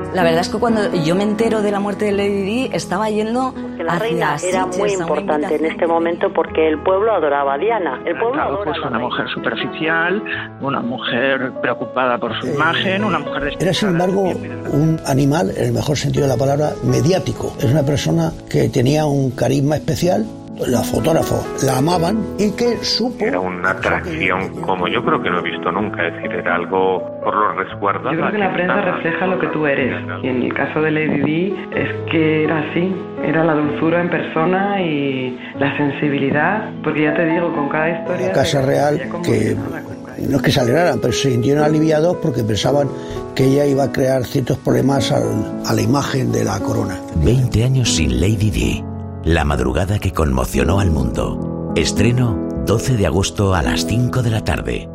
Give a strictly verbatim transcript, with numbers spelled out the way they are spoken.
La verdad es que cuando yo me entero de la muerte de Lady Di, estaba yendo que la hacia reina era Sitges, muy a una importante en este momento porque el pueblo adoraba a Diana. El pueblo Claro, adora pues a la una reina. mujer superficial, una mujer preocupada por su Eh, imagen, una mujer despechada. Era, sin embargo, un animal, en el mejor sentido de la palabra, mediático. Es una persona que tenía un carisma especial. Los fotógrafos la amaban y que supo... Era una atracción como yo creo que no he visto nunca, es decir, era algo por lo resguardado. Yo creo que la prensa refleja lo que tú eres, y en el caso de Lady Di es que era así, era la dulzura en persona y la sensibilidad, porque ya te digo, con cada historia... La Casa Real, que no es que se alegraran, pero se sintieron aliviados porque pensaban que ella iba a crear ciertos problemas al, a la imagen de la corona. veinte años sin Lady Di. La madrugada que conmocionó al mundo. Estreno doce de agosto a las cinco de la tarde.